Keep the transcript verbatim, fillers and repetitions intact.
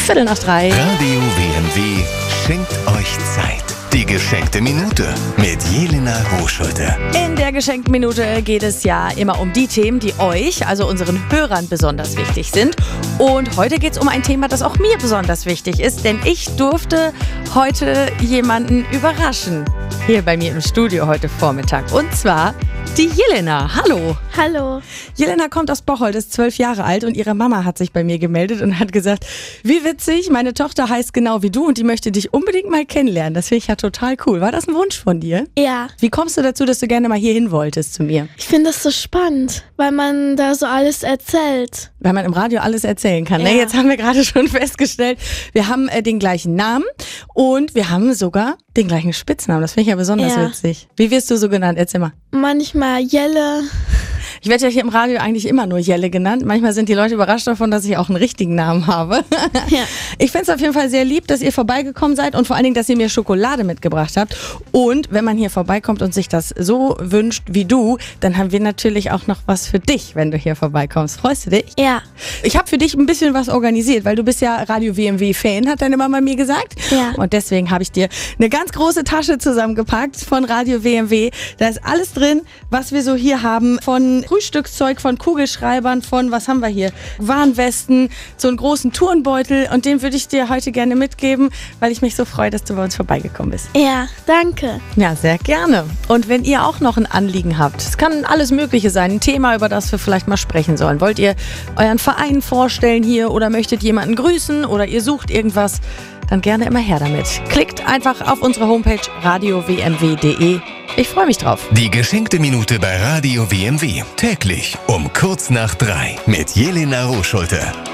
Viertel nach drei. Radio W M W schenkt euch Zeit. Die geschenkte Minute mit Jelena Rohschulte. In der geschenkten Minute geht es ja immer um die Themen, die euch, also unseren Hörern, besonders wichtig sind. Und heute geht es um ein Thema, das auch mir besonders wichtig ist, denn ich durfte heute jemanden überraschen. Hier bei mir im Studio heute Vormittag. Und zwar die Jelena. Hallo. Hallo. Jelena kommt aus Bocholt, ist zwölf Jahre alt und ihre Mama hat sich bei mir gemeldet und hat gesagt, wie witzig, meine Tochter heißt genau wie du und die möchte dich unbedingt mal kennenlernen. Das finde ich ja total cool. War das ein Wunsch von dir? Ja. Wie kommst du dazu, dass du gerne mal hier hin wolltest zu mir? Ich finde das so spannend, weil man da so alles erzählt. Weil man im Radio alles erzählen kann. Ja. Ne? Jetzt haben wir gerade schon festgestellt, wir haben äh, den gleichen Namen und wir haben sogar den gleichen Spitznamen. Das finde ich ja besonders Ja. witzig. Wie wirst du so genannt? Erzähl mal. Manchmal Jelle. Ich werde ja hier im Radio eigentlich immer nur Jelle genannt. Manchmal sind die Leute überrascht davon, dass ich auch einen richtigen Namen habe. Ja. Ich finde es auf jeden Fall sehr lieb, dass ihr vorbeigekommen seid und vor allen Dingen, dass ihr mir Schokolade mitgebracht habt. Und wenn man hier vorbeikommt und sich das so wünscht wie du, dann haben wir natürlich auch noch was für dich, wenn du hier vorbeikommst. Freust du dich? Ja. Ich habe für dich ein bisschen was organisiert, weil du bist ja Radio W M W-Fan, hat deine Mama mir gesagt. Ja. Und deswegen habe ich dir eine ganz große Tasche zusammengepackt von Radio W M W. Da ist alles drin, was wir so hier haben. Von Frühstückszeug, von Kugelschreibern, von, was haben wir hier? Warnwesten, so einen großen Turnbeutel. Und den würde ich dir heute gerne mitgeben, weil ich mich so freue, dass du bei uns vorbeigekommen bist. Ja, danke. Ja, sehr gerne. Und wenn ihr auch noch ein Anliegen habt, es kann alles Mögliche sein, ein Thema, über das wir vielleicht mal sprechen sollen. Wollt ihr euren Verein vorstellen hier oder möchtet jemanden grüßen oder ihr sucht irgendwas, dann gerne immer her damit. Klickt einfach auf unsere Homepage radio w m w punkt d e. Ich freue mich drauf. Die geschenkte Minute bei Radio W M W. Täglich um kurz nach drei mit Jelena Rohschulte.